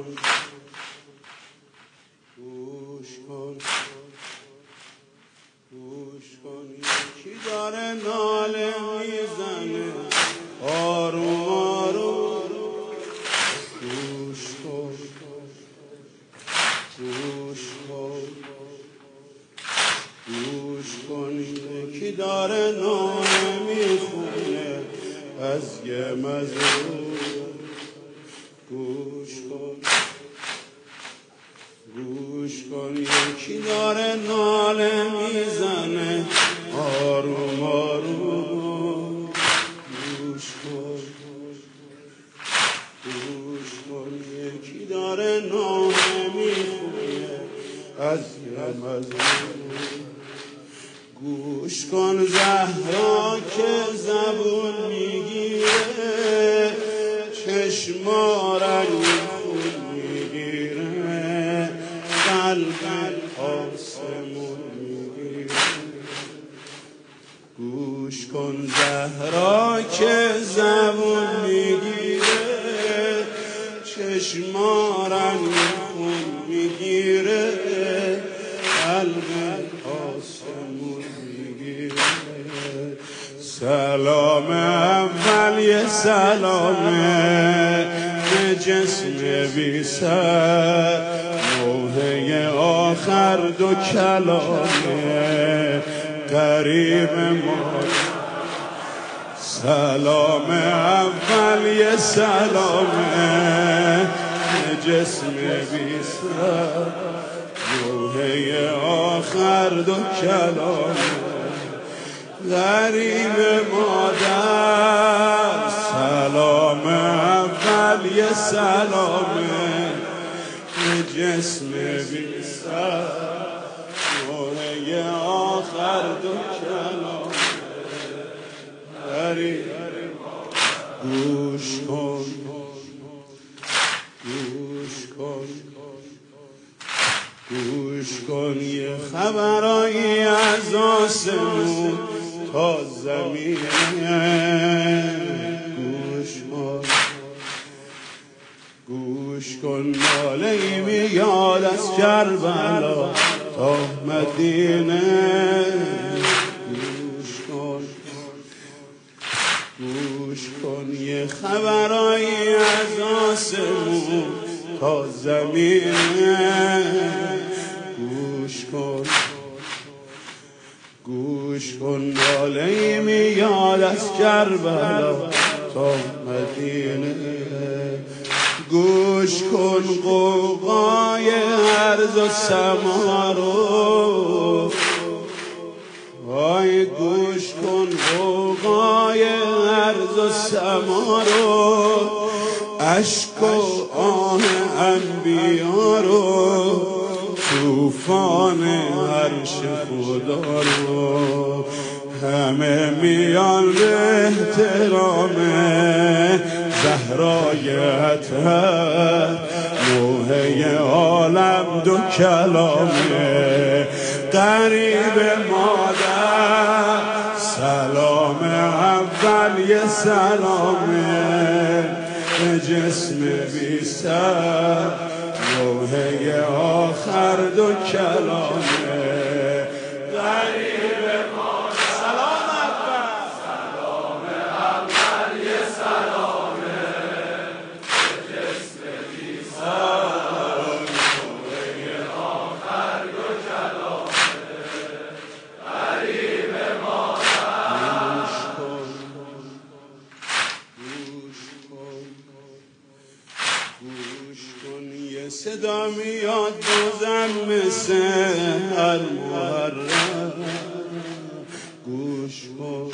گوش کن یکی داره ناله میزنه آروم آروم. گوش کن یکی داره ناله میخونه از یه مزور. گوش کن یکی داره ناله میزنه آروم آروم. گوش کن یکی داره ناله میخونه از یه مزور. گوش کن زهرا که زبون میگیره چشما رنگ خون میگیره قلب آسمون میگیره. گوش کن زهرا که زبون میگیره چشما رنگ خون میگیره قلب آسمون میگیره. سلام اول یه سلامه به جسم بی سر نوحه آخر دو کلامه قریب ما. سلام اول یه سلامه به جسم بی سر نوحه آخر دو کلامه غریب مادر. سلام اول یه سلامه به جسم بی سر نوحه آخر دو کلامه غریب. گوش کن یه خبرایی از آسمون تا زمینه. گوش کن ناله‌ای میاد از کربلا تا مدینه. گوش کن یه خبرایی از آسمون تا زمینه. گوش کن ناله‌ای میاد از کربلا تا مدینه. گوش کن غوغای عرض و سما رو. وای گوش کن غوغای عرض و سما رو اشک و آه انبیا رو طوفان عرش خدا رو همه میان به احترام زهرای اطهر نوحه عالم دو کلامه قریب مادر. سلام اول یه سلامه به جسم بی سر نوحه آخر دو کلامه غریب مادر. سلام اول یه سلامه به جسم بی سر نوحه آخر دو کلامه غریب مادر. گوش کن یه صدا میاد بازم مثل هر محرم. گوش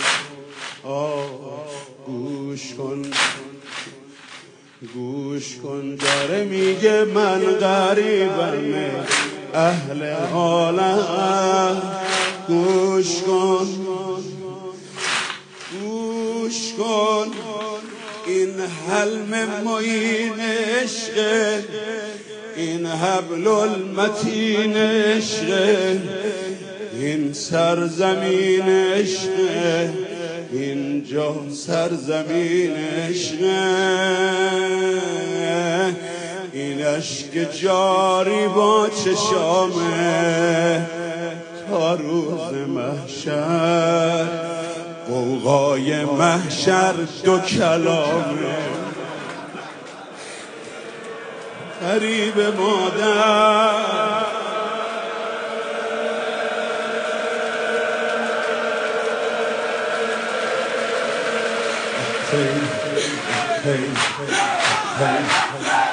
کن داره میگه من غریبم اهل عالم. گوش کن این حلم معین عشق این حبل المتین عشق این سرزمین عشق اینجا سرزمین عشق این اشک جاری با چشامه تا روز محشر، غوغای محشر دو کلامه. غریب مادر hey, hey, hey, hey.